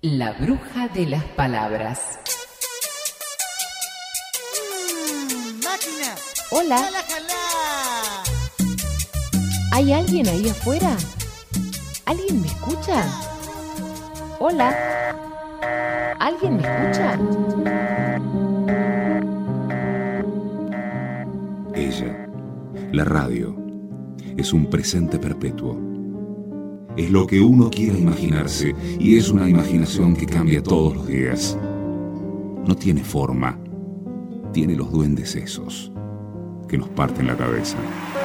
La bruja de las palabras. ¡Máquina! Hola. ¡Jala, jala! ¿Hay alguien ahí afuera? ¿Alguien me escucha? Hola. ¿Alguien me escucha? Ella, la radio, es un presente perpetuo. Es lo que uno quiera imaginarse y es una imaginación que cambia todos los días. No tiene forma, tiene los duendes esos que nos parten la cabeza.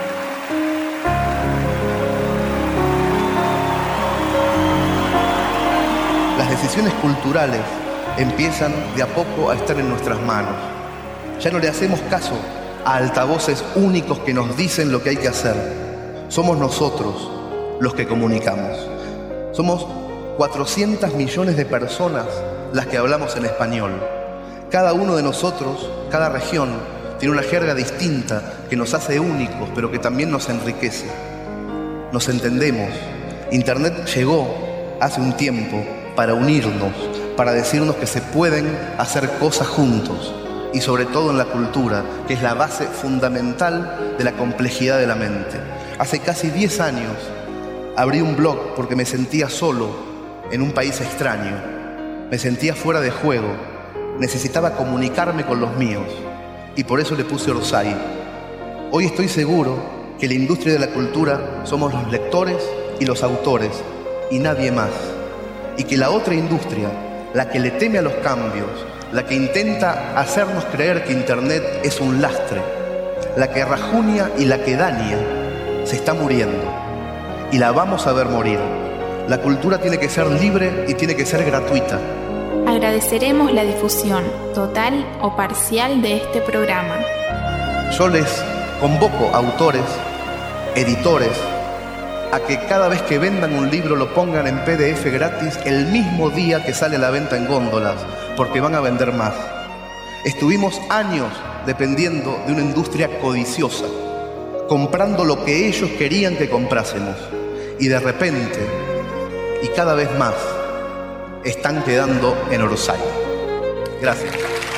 Las decisiones culturales empiezan de a poco a estar en nuestras manos. Ya no le hacemos caso a altavoces únicos que nos dicen lo que hay que hacer. Somos nosotros los que comunicamos. Somos 400 millones de personas las que hablamos en español. Cada uno de nosotros, cada región, tiene una jerga distinta que nos hace únicos, pero que también nos enriquece. Nos entendemos. Internet llegó hace un tiempo para unirnos, para decirnos que se pueden hacer cosas juntos, y sobre todo en la cultura, que es la base fundamental de la complejidad de la mente. Hace casi 10 años abrí un blog porque me sentía solo en un país extraño, me sentía fuera de juego, necesitaba comunicarme con los míos, y por eso le puse Orsay. Hoy estoy seguro que la industria de la cultura somos los lectores y los autores, y nadie más. Y que la otra industria, la que le teme a los cambios, la que intenta hacernos creer que Internet es un lastre, la que rajunia y la que daña, se está muriendo. Y la vamos a ver morir. La cultura tiene que ser libre y tiene que ser gratuita. Agradeceremos la difusión, total o parcial, de este programa. Yo les convoco a autores, editores, a que cada vez que vendan un libro lo pongan en PDF gratis el mismo día que sale a la venta en góndolas, porque van a vender más. Estuvimos años dependiendo de una industria codiciosa, comprando lo que ellos querían que comprásemos, y de repente, y cada vez más, están quedando en Orsay. Gracias.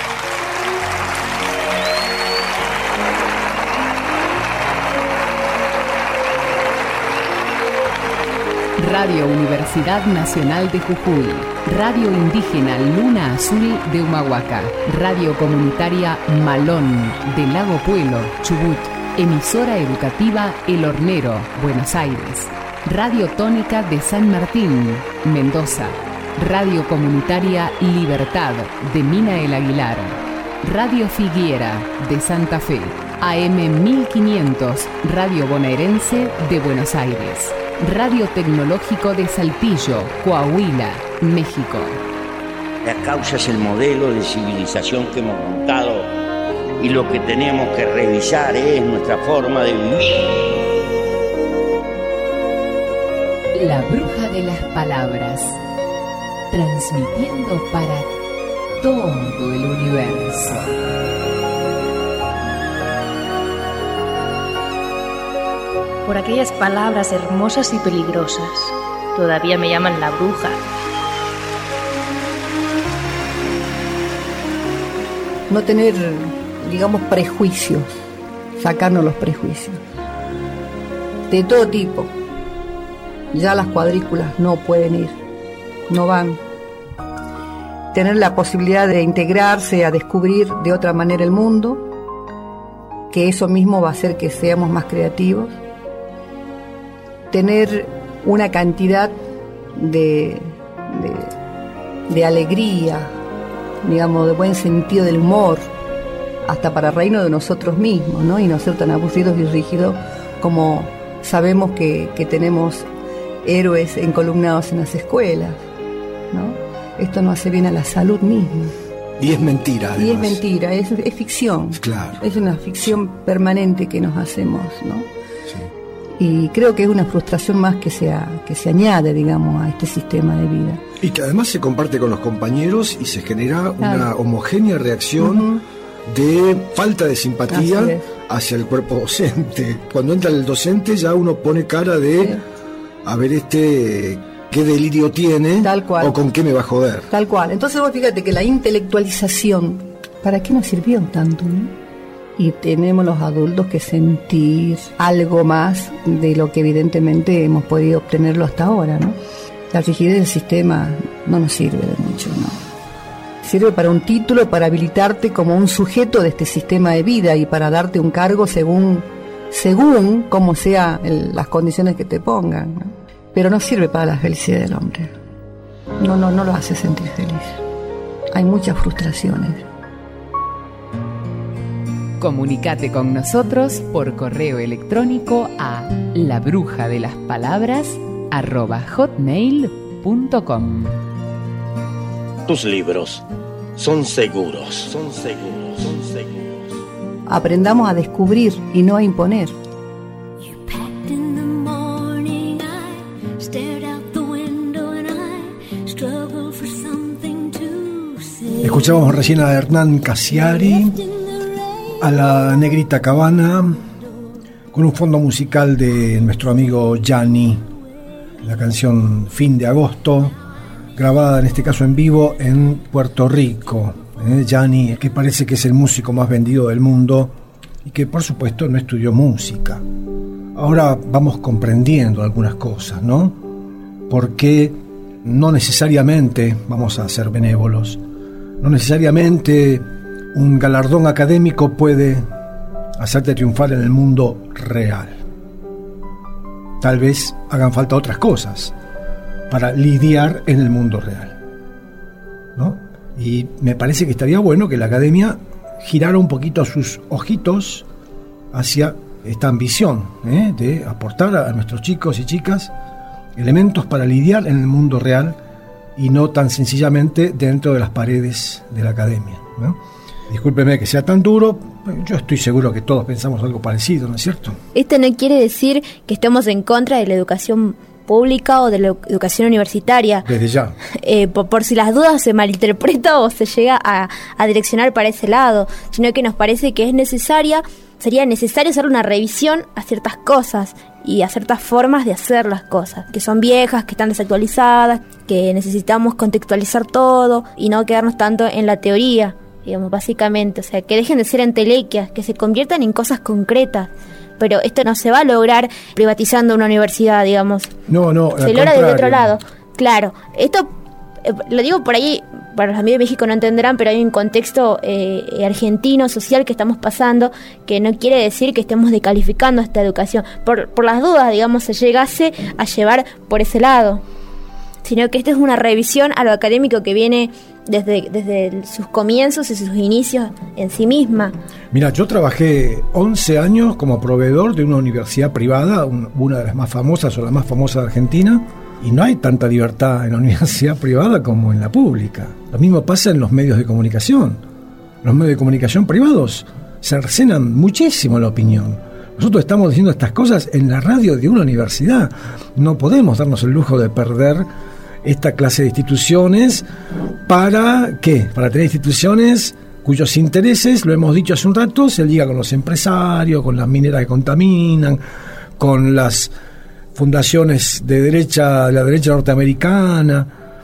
Radio Universidad Nacional de Jujuy, Radio Indígena Luna Azul de Humahuaca, Radio Comunitaria Malón de Lago Puelo, Chubut, Emisora Educativa El Hornero, Buenos Aires, Radio Tónica de San Martín, Mendoza, Radio Comunitaria Libertad de Mina El Aguilar, Radio Figuera de Santa Fe, AM 1500, Radio Bonaerense de Buenos Aires, Radio Tecnológico de Saltillo, Coahuila, México. La causa es el modelo de civilización que hemos montado y lo que tenemos que revisar es nuestra forma de vivir. La bruja de las palabras, transmitiendo para todo el universo. Por aquellas palabras hermosas y peligrosas, todavía me llaman la bruja. No tener, digamos, prejuicios, sacarnos los prejuicios, de todo tipo. Ya las cuadrículas no pueden ir, no van. Tener la posibilidad de integrarse, a descubrir de otra manera el mundo, que eso mismo va a hacer que seamos más creativos. Tener una cantidad de alegría, digamos, de buen sentido del humor, hasta para reírnos de nosotros mismos, ¿no? Y no ser tan aburridos y rígidos como sabemos que tenemos héroes encolumnados en las escuelas, ¿no? Esto no hace bien a la salud misma. Y es mentira, además. Y es mentira, es ficción. Claro. Es una ficción permanente que nos hacemos, ¿no? Y creo que es una frustración más que se añade, digamos, a este sistema de vida. Y que además se comparte con los compañeros y se genera una homogénea reacción de falta de simpatía hacia el cuerpo docente. Cuando entra el docente ya uno pone cara de, a ver, qué delirio tiene, tal cual, o con qué me va a joder. Tal cual. Entonces vos fíjate que la intelectualización, ¿para qué nos sirvió tanto, no? Y tenemos los adultos que sentir algo más de lo que evidentemente hemos podido obtenerlo hasta ahora, ¿no? La rigidez del sistema no nos sirve de mucho, ¿no? Sirve para un título, para habilitarte como un sujeto de este sistema de vida y para darte un cargo según como sea las condiciones que te pongan, ¿no? Pero no sirve para la felicidad del hombre. No lo hace sentir feliz. Hay muchas frustraciones. Comunicate con nosotros por correo electrónico a labrujadelaspalabras@hotmail.com. Tus libros son seguros. Aprendamos a descubrir y no a imponer. Escuchábamos recién a Hernán Casiari, a la Negrita Cabana, con un fondo musical de nuestro amigo Gianni, la canción Fin de Agosto, grabada en este caso en vivo en Puerto Rico. Gianni, que parece que es el músico más vendido del mundo y que por supuesto no estudió música. Ahora vamos comprendiendo algunas cosas, ¿no? Porque no necesariamente vamos a ser benévolos, no necesariamente un galardón académico puede hacerte triunfar en el mundo real. Tal vez hagan falta otras cosas para lidiar en el mundo real, ¿no? Y me parece que estaría bueno que la academia girara un poquito sus ojitos hacia esta ambición, de aportar a nuestros chicos y chicas elementos para lidiar en el mundo real y no tan sencillamente dentro de las paredes de la academia, ¿no? Discúlpeme que sea tan duro, yo estoy seguro que todos pensamos algo parecido, ¿no es cierto? Esto no quiere decir que estemos en contra de la educación pública o de la educación universitaria. Desde ya. Por si las dudas se malinterpreta o se llega a direccionar para ese lado, sino que nos parece que sería necesario hacer una revisión a ciertas cosas y a ciertas formas de hacer las cosas, que son viejas, que están desactualizadas, que necesitamos contextualizar todo y no quedarnos tanto en la teoría, digamos, básicamente. O sea, que dejen de ser entelequias, que se conviertan en cosas concretas. Pero esto no se va a lograr privatizando una universidad, digamos. No, se logra desde otro lado. Claro, esto lo digo por ahí, para los amigos de México no entenderán, pero hay un contexto argentino, social que estamos pasando, que no quiere decir que estemos descalificando esta educación. Por las dudas, digamos, se llegase a llevar por ese lado. Sino que esta es una revisión a lo académico que viene desde sus comienzos y sus inicios en sí misma. Mira, yo trabajé 11 años como proveedor de una universidad privada, una de las más famosas o la más famosa de Argentina, y no hay tanta libertad en la universidad privada como en la pública. Lo mismo pasa en los medios de comunicación. Los medios de comunicación privados cercenan muchísimo la opinión. Nosotros estamos diciendo estas cosas en la radio de una universidad. No podemos darnos el lujo de perder esta clase de instituciones. ¿Para qué? Para tener instituciones cuyos intereses, lo hemos dicho hace un rato, se ligan con los empresarios, con las mineras que contaminan, con las fundaciones de la derecha norteamericana.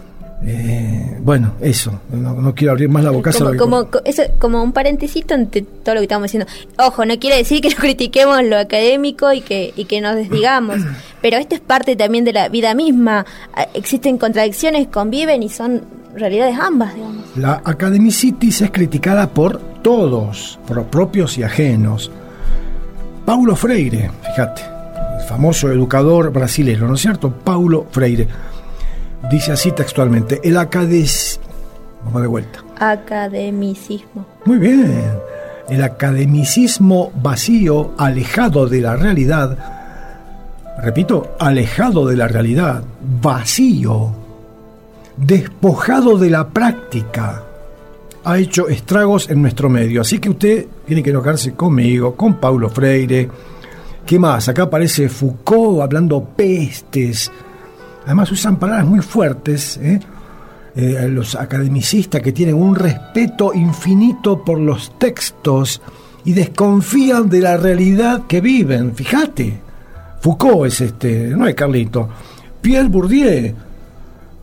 Bueno, eso, no quiero abrir más la boca. Como un paréntesis ante todo lo que estamos diciendo. Ojo, no quiere decir que no critiquemos lo académico y que nos desdigamos, pero esto es parte también de la vida misma. Existen contradicciones, conviven y son realidades ambas, digamos. La academicitis es criticada por todos, por propios y ajenos. Paulo Freire, fíjate, el famoso educador brasileño, ¿no es cierto? Paulo Freire dice así textualmente: vamos de vuelta. Academicismo. Muy bien. El academicismo vacío, alejado de la realidad. Repito, alejado de la realidad, vacío, despojado de la práctica, ha hecho estragos en nuestro medio. Así que usted tiene que enojarse conmigo, con Paulo Freire. ¿Qué más? Acá aparece Foucault hablando pestes. Además usan palabras muy fuertes, los academicistas que tienen un respeto infinito por los textos y desconfían de la realidad que viven. Fíjate, Foucault es no es Carlito. Pierre Bourdieu,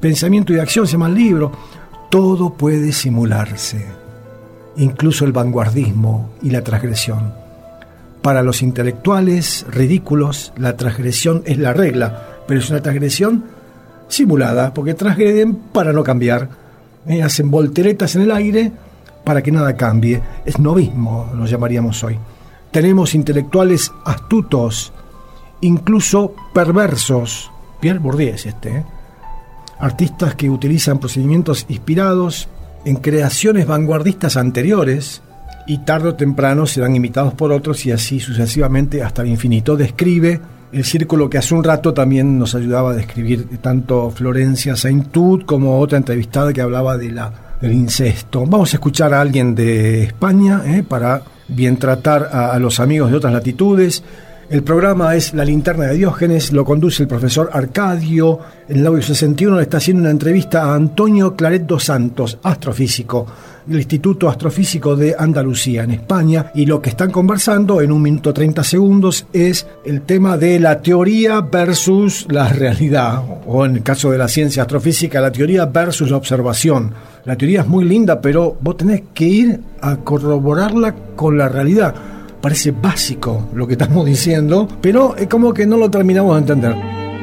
Pensamiento y acción se llama el libro. Todo puede simularse, incluso el vanguardismo y la transgresión. Para los intelectuales ridículos, la transgresión es la regla, pero es una transgresión simulada, porque transgreden para no cambiar. Hacen volteretas en el aire para que nada cambie. Es novismo, lo llamaríamos hoy. Tenemos intelectuales astutos, incluso perversos. Pierre Bourdieu es artistas que utilizan procedimientos inspirados en creaciones vanguardistas anteriores y tarde o temprano serán imitados por otros y así sucesivamente hasta el infinito. Describe el círculo que hace un rato también nos ayudaba a describir tanto Florencia Saintud como otra entrevistada que hablaba del incesto. Vamos a escuchar a alguien de España para bien tratar a los amigos de otras latitudes. El programa es La Linterna de Diógenes, lo conduce el profesor Arcadio. En el audio 61 le está haciendo una entrevista a Antonio Claret dos Santos, astrofísico del Instituto Astrofísico de Andalucía, en España, y lo que están conversando en 1 minuto 30 segundos es el tema de la teoría versus la realidad, o en el caso de la ciencia astrofísica, la teoría versus la observación. La teoría es muy linda, pero vos tenés que ir a corroborarla con la realidad. Parece básico lo que estamos diciendo, pero es como que no lo terminamos de entender.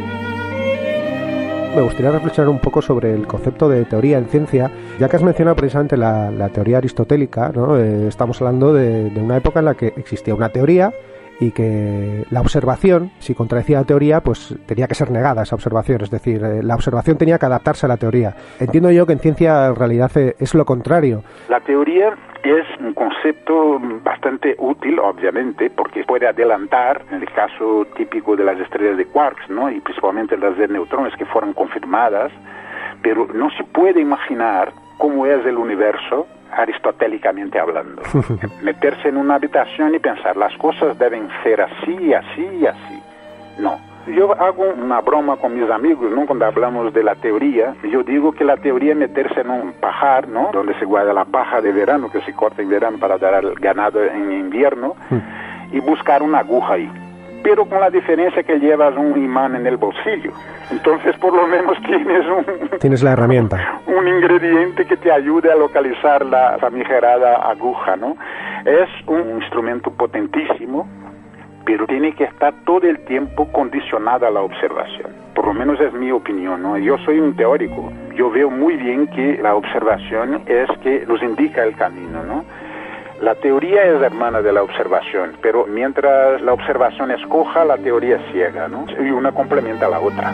Me gustaría reflexionar un poco sobre el concepto de teoría en ciencia, ya que has mencionado precisamente la teoría aristotélica, ¿no? Estamos hablando de una época en la que existía una teoría y que la observación, si contradecía la teoría, pues tenía que ser negada esa observación, es decir, la observación tenía que adaptarse a la teoría. Entiendo yo que en ciencia en realidad es lo contrario. La teoría es un concepto bastante útil, obviamente, porque puede adelantar, en el caso típico de las estrellas de quarks, ¿no? Y principalmente las de neutrones que fueron confirmadas, pero no se puede imaginar cómo es el universo aristotélicamente hablando. Meterse en una habitación y pensar las cosas deben ser así, así y así. No. Yo hago una broma con mis amigos, ¿no? Cuando hablamos de la teoría, yo digo que la teoría es meterse en un pajar, ¿no? Donde se guarda la paja de verano, que se corta en verano para dar al ganado en invierno, y buscar una aguja ahí. Pero con la diferencia que llevas un imán en el bolsillo. Entonces, por lo menos tienes la herramienta. Un ingrediente que te ayude a localizar la famigerada aguja, ¿no? Es un instrumento potentísimo, pero tiene que estar todo el tiempo condicionada a la observación. Por lo menos es mi opinión, ¿no? Yo soy un teórico. Yo veo muy bien que la observación es que nos indica el camino, ¿no? La teoría es hermana de la observación, pero mientras la observación es coja, la teoría es ciega, ¿no? Y una complementa a la otra.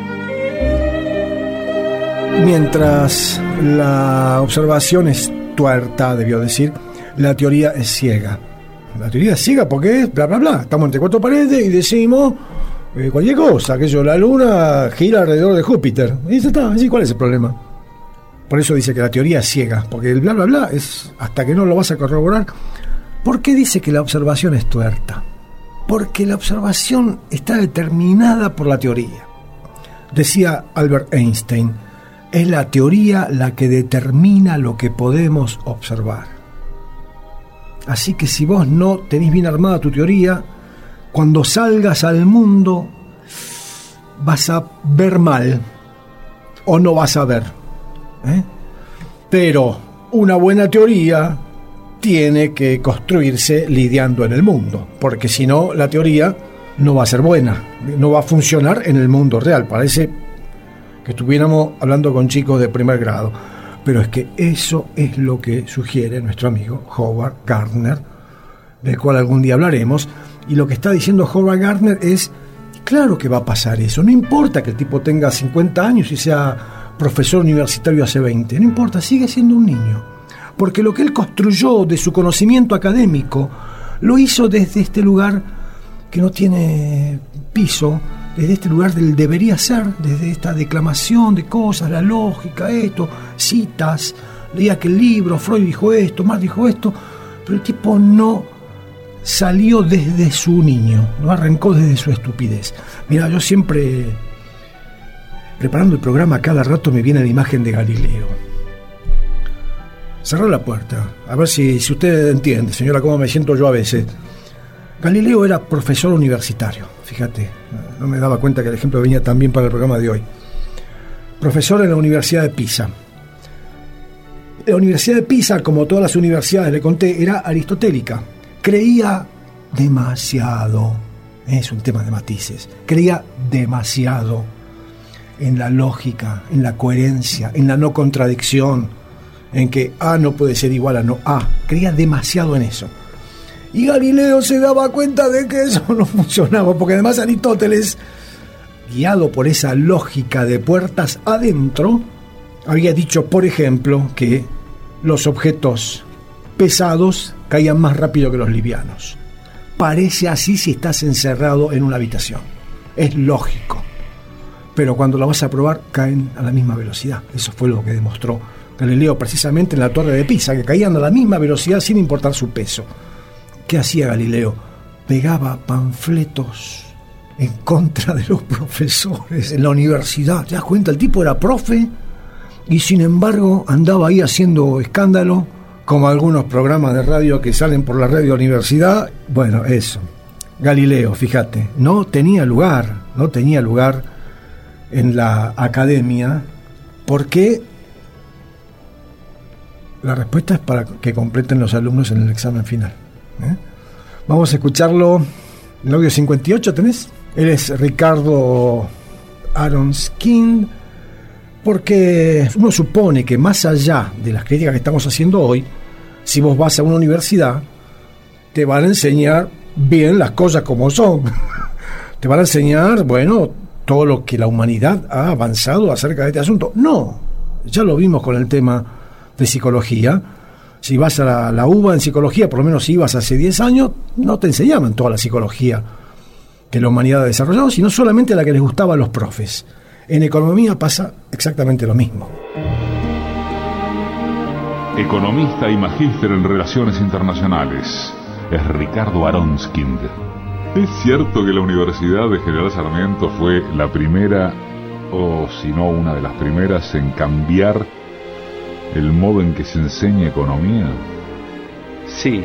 Mientras la observación es tuerta, debió decir, la teoría es ciega. La teoría es ciega porque es bla, bla, bla. Estamos entre cuatro paredes y decimos cualquier cosa, que la luna gira alrededor de Júpiter. Y eso está, así, ¿cuál es el problema? Por eso dice que la teoría es ciega, porque el bla, bla, bla es hasta que no lo vas a corroborar. ¿Por qué dice que la observación es tuerta? Porque la observación está determinada por la teoría. Decía Albert Einstein, es la teoría la que determina lo que podemos observar. Así que si vos no tenés bien armada tu teoría, cuando salgas al mundo vas a ver mal o no vas a ver. Pero una buena teoría tiene que construirse lidiando en el mundo, porque si no, la teoría no va a ser buena, no va a funcionar en el mundo real. Parece que estuviéramos hablando con chicos de primer grado, pero es que eso es lo que sugiere nuestro amigo Howard Gardner, del cual algún día hablaremos, y lo que está diciendo Howard Gardner es, claro que va a pasar eso, no importa que el tipo tenga 50 años y sea profesor universitario hace 20, no importa, sigue siendo un niño, porque lo que él construyó de su conocimiento académico lo hizo desde este lugar que no tiene piso, desde este lugar del debería ser, desde esta declamación de cosas, la lógica, esto, citas, leía aquel libro, Freud dijo esto, Marx dijo esto, pero el tipo no salió desde su niño, no arrancó desde su estupidez. Mira, yo siempre, preparando el programa, cada rato me viene la imagen de Galileo. Cerró la puerta, a ver si usted entiende, señora, cómo me siento yo a veces. Galileo era profesor universitario, fíjate, no me daba cuenta que el ejemplo venía también para el programa de hoy. profesor en la Universidad de Pisa. La Universidad de Pisa, como todas las universidades, le conté, era aristotélica. Creía demasiado, es un tema de matices, creía demasiado en la lógica, en la coherencia, en la no contradicción, en que A no puede ser igual a no A. Creía demasiado en eso. Y Galileo se daba cuenta de que eso no funcionaba, porque además Aristóteles, guiado por esa lógica de puertas adentro, había dicho, por ejemplo, que los objetos pesados caían más rápido que los livianos. Parece así si estás encerrado en una habitación. Es lógico. Pero cuando lo vas a probar, caen a la misma velocidad. Eso fue lo que demostró Galileo precisamente en la Torre de Pisa, que caían a la misma velocidad sin importar su peso. ¿Qué hacía Galileo? Pegaba panfletos en contra de los profesores en la universidad. ¿Te das cuenta? El tipo era profe y sin embargo andaba ahí haciendo escándalo, como algunos programas de radio que salen por la radio universidad. Bueno, eso. Galileo, fíjate, no tenía lugar en la academia, porque la respuesta es para que completen los alumnos en el examen final. Vamos a escucharlo. El audio 58 tenés. Él es Ricardo Aronskind, porque uno supone que más allá de las críticas que estamos haciendo hoy, si vos vas a una universidad, te van a enseñar bien las cosas como son. Te van a enseñar, bueno, todo lo que la humanidad ha avanzado acerca de este asunto. No, ya lo vimos con el tema de psicología. Si vas a la UBA en psicología, por lo menos si ibas hace 10 años, no te enseñaban toda la psicología que la humanidad ha desarrollado, sino solamente la que les gustaba a los profes. En economía pasa exactamente lo mismo. Economista y magíster en Relaciones Internacionales, es Ricardo Aronskind. ¿Es cierto que la Universidad de General Sarmiento fue la primera, o si no una de las primeras, en cambiar el modo en que se enseña economía? Sí,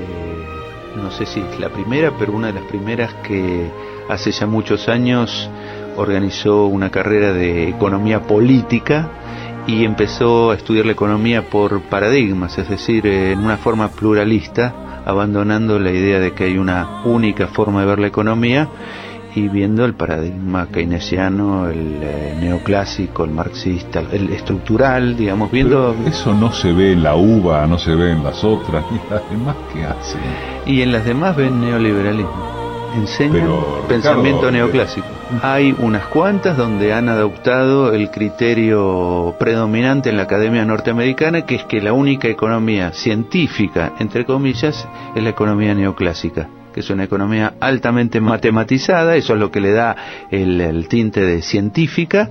no sé si es la primera, pero una de las primeras que hace ya muchos años organizó una carrera de economía política y empezó a estudiar la economía por paradigmas, es decir, en una forma pluralista, abandonando la idea de que hay una única forma de ver la economía y viendo el paradigma keynesiano, el neoclásico, el marxista, el estructural, digamos, viendo... Pero eso no se ve en la UBA, no se ve en las otras, ni las demás que hacen. Y en las demás ven neoliberalismo, enseñan pensamiento neoclásico. Hay unas cuantas donde han adoptado el criterio predominante en la academia norteamericana, que es que la única economía científica, entre comillas, es la economía neoclásica, que es una economía altamente matematizada, eso es lo que le da el tinte de científica,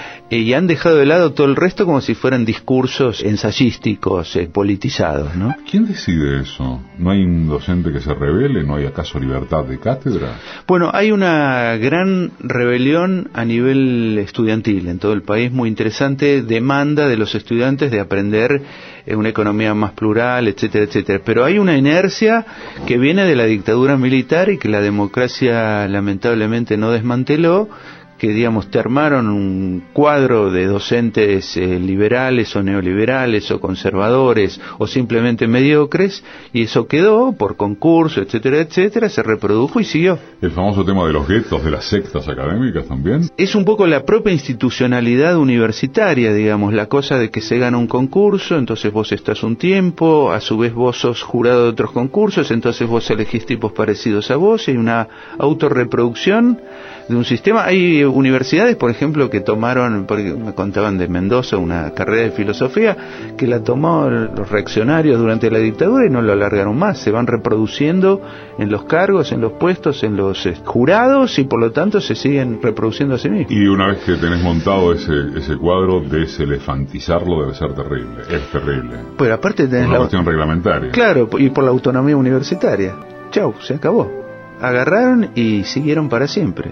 y han dejado de lado todo el resto como si fueran discursos ensayísticos, politizados, ¿no? ¿Quién decide eso? ¿No hay un docente que se rebele? ¿No hay acaso libertad de cátedra? Bueno, hay una gran rebelión a nivel estudiantil en todo el país, muy interesante, demanda de los estudiantes de aprender una economía más plural, etcétera, etcétera. Pero hay una inercia que viene de la dictadura militar y que la democracia lamentablemente no desmanteló, que digamos te armaron un cuadro de docentes liberales o neoliberales o conservadores o simplemente mediocres, y eso quedó por concurso, etcétera, etcétera, se reprodujo y siguió. El famoso tema de los guetos, de las sectas académicas también. Es un poco la propia institucionalidad universitaria, digamos, la cosa de que se gana un concurso, entonces vos estás un tiempo, a su vez vos sos jurado de otros concursos, entonces vos elegís tipos parecidos a vos, y hay una autorreproducción de un sistema. Hay universidades, por ejemplo, que tomaron, porque me contaban de Mendoza, una carrera de filosofía, que la tomó los reaccionarios durante la dictadura y no lo alargaron más, se van reproduciendo en los cargos, en los puestos, en los jurados, y por lo tanto se siguen reproduciendo a sí mismos. Y una vez que tenés montado ese cuadro, deselefantizarlo debe ser terrible, es terrible. Pero aparte tenés la cuestión reglamentaria. Claro, y por la autonomía universitaria. Chau, se acabó. Agarraron y siguieron para siempre.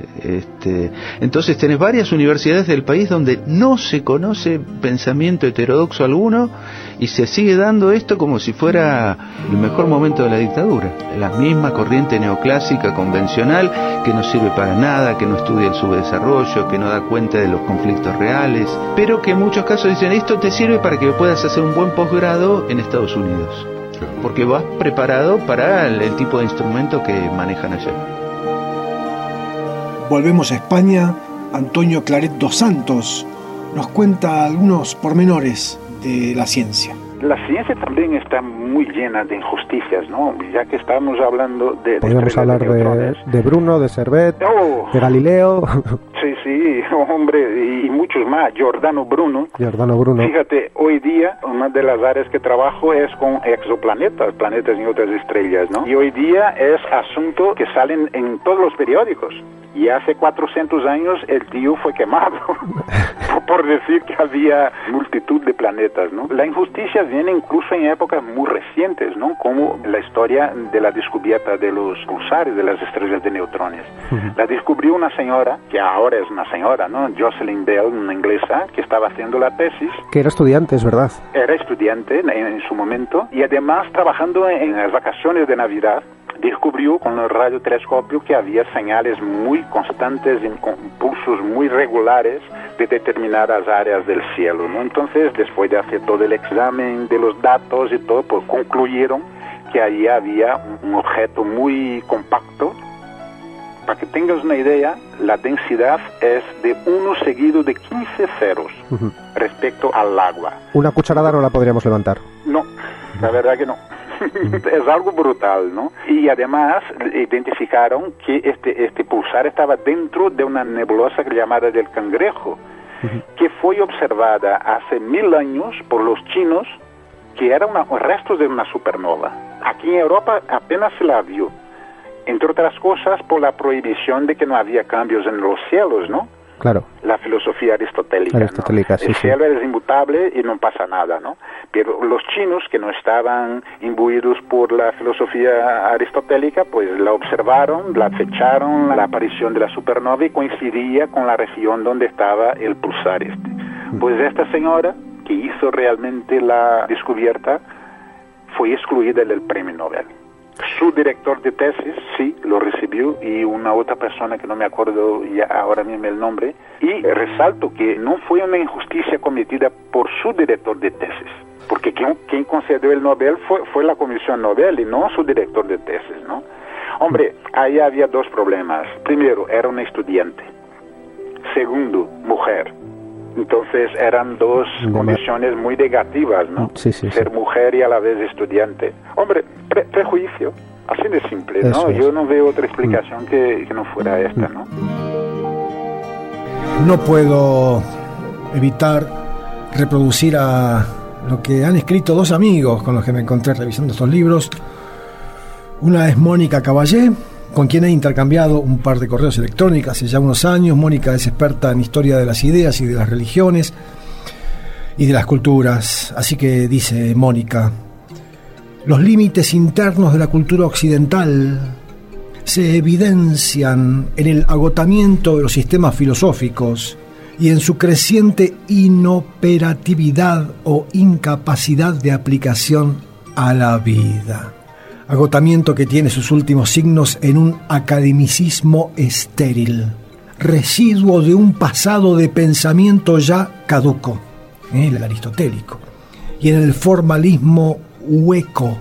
Entonces tenés varias universidades del país donde no se conoce pensamiento heterodoxo alguno, y se sigue dando esto como si fuera el mejor momento de la dictadura. La misma corriente neoclásica convencional que no sirve para nada, que no estudia el subdesarrollo, que no da cuenta de los conflictos reales, pero que en muchos casos dicen esto te sirve para que puedas hacer un buen posgrado en Estados Unidos, porque vas preparado para el tipo de instrumento que manejan allá. Volvemos a España. Antonio Claret dos Santos nos cuenta algunos pormenores de la ciencia. La ciencia también está muy llena de injusticias, ¿no? Ya que estamos hablando de... Podríamos hablar de Bruno, de Servet, de Galileo. Sí, hombre, y muchos más. Giordano Bruno. Fíjate, hoy día una de las áreas que trabajo es con exoplanetas, planetas y otras estrellas, ¿no? Y hoy día es asunto que salen en todos los periódicos. Y hace 400 años el tío fue quemado por decir que había multitud de planetas, ¿no? La injusticia viene incluso en épocas muy recientes, ¿no? Como la historia de la descubierta de los pulsares de las estrellas de neutrones. La descubrió una señora, que ahora es una señora, ¿no? Jocelyn Bell, una inglesa, que estaba haciendo la tesis. Que era estudiante, es verdad. Era estudiante en su momento y además trabajando en las vacaciones de Navidad. Descubrió con el radiotelescopio que había señales muy constantes y con pulsos muy regulares de determinadas áreas del cielo, ¿no? Entonces, después de hacer todo el examen de los datos y todo, pues concluyeron que allí había un objeto muy compacto. Para que tengas una idea, la densidad es de 1 seguido de 15 ceros respecto al agua. ¿Una cucharada no la podríamos levantar? No, la verdad que no. Es algo brutal, ¿no? Y además identificaron que este pulsar estaba dentro de una nebulosa llamada del Cangrejo, que fue observada hace 1000 años por los chinos, que era restos de una supernova. Aquí en Europa apenas se la vio, entre otras cosas por la prohibición de que no había cambios en los cielos, ¿no? Claro. La filosofía aristotélica, ¿no? Sí, el cielo es inmutable y no pasa nada, ¿no? Pero los chinos, que no estaban imbuidos por la filosofía aristotélica, pues la observaron, la fecharon, la aparición de la supernova, y coincidía con la región donde estaba el pulsar este. Pues esta señora, que hizo realmente la descubierta, fue excluida del premio Nobel. Su director de tesis, sí, lo recibió, y una otra persona que no me acuerdo ya ahora mismo el nombre, y resalto que no fue una injusticia cometida por su director de tesis, porque quien concedió el Nobel fue la Comisión Nobel y no su director de tesis, ¿no? Hombre, ahí había dos problemas. Primero, era una estudiante. Segundo, mujer. Entonces eran dos condiciones muy negativas, ¿no? Sí. Ser mujer y a la vez estudiante. Hombre, prejuicio, así de simple, ¿no? Eso es. Yo no veo otra explicación que no fuera esta, ¿no? No puedo evitar reproducir a lo que han escrito dos amigos con los que me encontré revisando estos libros. Una es Mónica Caballé, con quien he intercambiado un par de correos electrónicos hace ya unos años. Mónica es experta en historia de las ideas y de las religiones y de las culturas. Así que dice Mónica: los límites internos de la cultura occidental se evidencian en el agotamiento de los sistemas filosóficos y en su creciente inoperatividad o incapacidad de aplicación a la vida. Agotamiento que tiene sus últimos signos en un academicismo estéril, residuo de un pasado de pensamiento ya caduco, el aristotélico, y en el formalismo hueco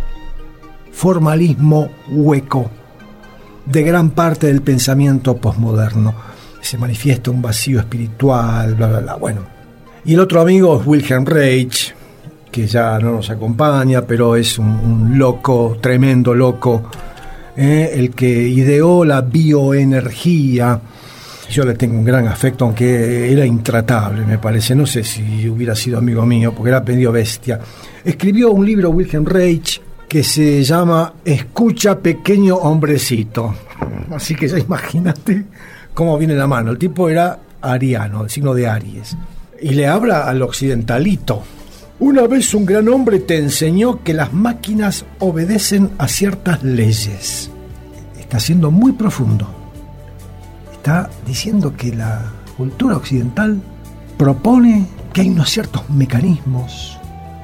de gran parte del pensamiento posmoderno. Se manifiesta un vacío espiritual, bla, bla, bla. Bueno, y el otro amigo es Wilhelm Reich, que ya no nos acompaña, pero es un loco, tremendo loco, el que ideó la bioenergía. Yo le tengo un gran afecto, aunque era intratable, me parece. No sé si hubiera sido amigo mío, porque era medio bestia. Escribió un libro, Wilhelm Reich, que se llama Escucha, pequeño hombrecito. Así que ya imagínate cómo viene la mano. El tipo era ariano, el signo de Aries, y le habla al occidentalito. Una vez un gran hombre te enseñó que las máquinas obedecen a ciertas leyes. Está siendo muy profundo. Está diciendo que la cultura occidental propone que hay unos ciertos mecanismos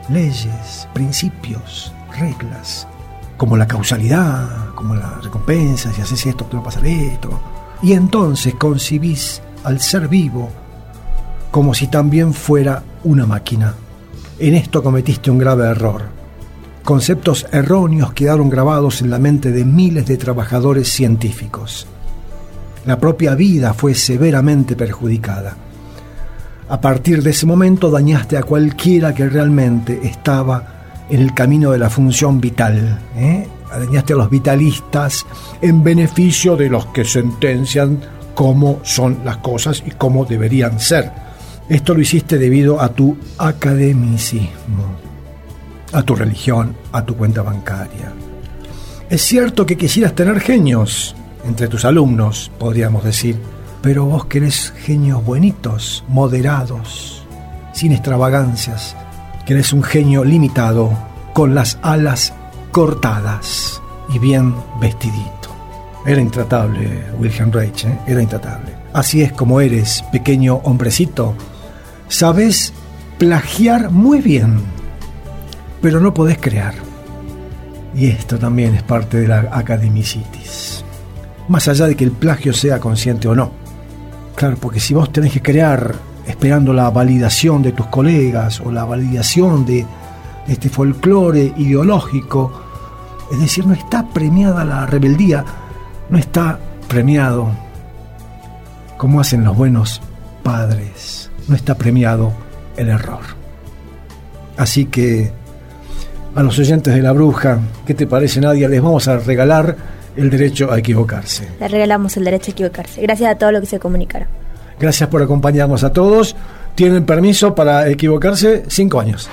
leyes, principios, reglas, como la causalidad, como la recompensa, si haces esto te va a pasar esto. Y entonces concibís al ser vivo como si también fuera una máquina. En esto cometiste un grave error. Conceptos erróneos quedaron grabados en la mente de miles de trabajadores científicos. La propia vida fue severamente perjudicada. A partir de ese momento dañaste a cualquiera que realmente estaba en el camino de la función vital. Dañaste a los vitalistas en beneficio de los que sentencian cómo son las cosas y cómo deberían ser. Esto lo hiciste debido a tu academicismo, a tu religión, a tu cuenta bancaria. Es cierto que quisieras tener genios entre tus alumnos, podríamos decir, pero vos querés genios buenitos, moderados, sin extravagancias. Querés un genio limitado, con las alas cortadas y bien vestidito. Era intratable Wilhelm Reich, era intratable. Así es como eres, pequeño hombrecito. Sabés plagiar muy bien, pero no podés crear. Y esto también es parte de la academicitis. Más allá de que el plagio sea consciente o no. Claro, porque si vos tenés que crear esperando la validación de tus colegas o la validación de este folclore ideológico, es decir, no está premiada la rebeldía, no está premiado como hacen los buenos padres, no está premiado el error. Así que a los oyentes de La Bruja, ¿qué te parece, Nadia? Les vamos a regalar el derecho a equivocarse. Le regalamos el derecho a equivocarse. Gracias a todos los que se comunicaron. Gracias por acompañarnos a todos. Tienen permiso para equivocarse 5 años.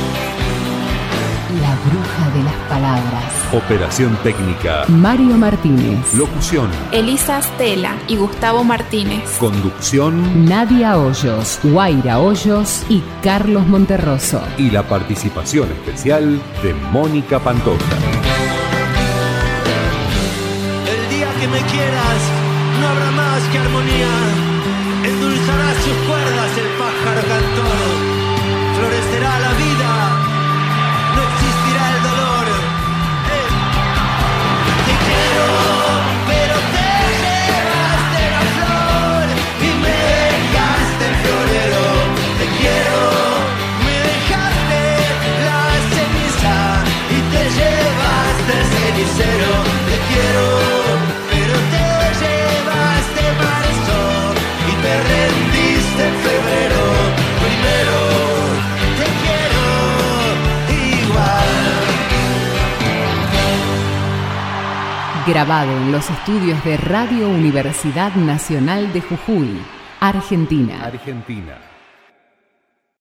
La Bruja de las Palabras. Operación técnica: Mario Martínez. Locución: Elisa Stella y Gustavo Martínez. Conducción: Nadia Hoyos, Guaira Hoyos y Carlos Monterroso. Y la participación especial de Mónica Pantoja. El día que me quieras, no habrá más que armonía. Endulzará sus cuerdas el pájaro cantor. Florecerá la vida, no existirá el dolor. Te quiero, pero te llevaste la flor y me dejaste el florero. Te quiero, me dejaste la ceniza y te llevaste el cenicero. Te quiero, pero te llevaste marzo y te rendiste en febrero. Primero te quiero igual. Grabado en los estudios de Radio Universidad Nacional de Jujuy, Argentina.